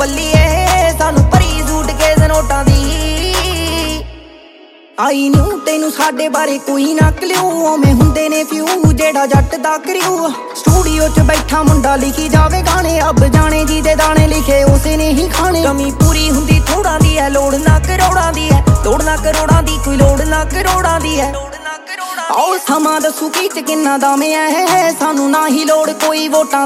ਬੱਲੀਏ ਸਾਨੂੰ ਭਰੀ ਸੂਟਕੇਸ ਨੋਟਾਂ ਦੀ। ਆਈ ਨੂੰ ਤੈਨੂੰ ਸਾਡੇ ਬਾਰੇ ਕੋਈ ਨਾ ਕਲਿਊ ਓਵੇਂ ਹੁੰਦੇ ਨੇ ਫਿਊ ਜਿਹੜਾ ਜੱਟ ਦਾ ਕਰਿਊ। ਸਟੂਡੀਓ 'ਚ ਬੈਠਾ ਮੁੰਡਾ ਲਿਖੀ ਜਾਵੇ ਗਾਣੇ ਅੱਬ ਜਾਣੇ ਜਿਹਦੇ ਦਾਣੇ ਲਿਖੇ ਉਸੇ ਨੇ ਹੀ ਖਾਣੇ। ਕਮੀ ਪੂਰੀ ਹੁੰਦੀ ਥੋੜਾਂ ਦੀ ਹੈ ਲੋੜ ਨਾ ਕਰੋੜਾਂ ਦੀ ਹੈ, ਲੋੜ ਨਾ ਕਰੋੜਾਂ ਦੀ ਕੋਈ ਲੋੜ ਨਾ ਕਰੋੜਾਂ ਦੀ ਹੈ। ਆਓ ਸਮਾਂ ਦੱਸੂ ਕੀ ਚ ਕਿੰਨਾ ਦਮ ਹੈ ਸਾਨੂੰ ਨਾ ਹੀ ਲੋੜ ਕੋਈ ਵੋਟਾਂ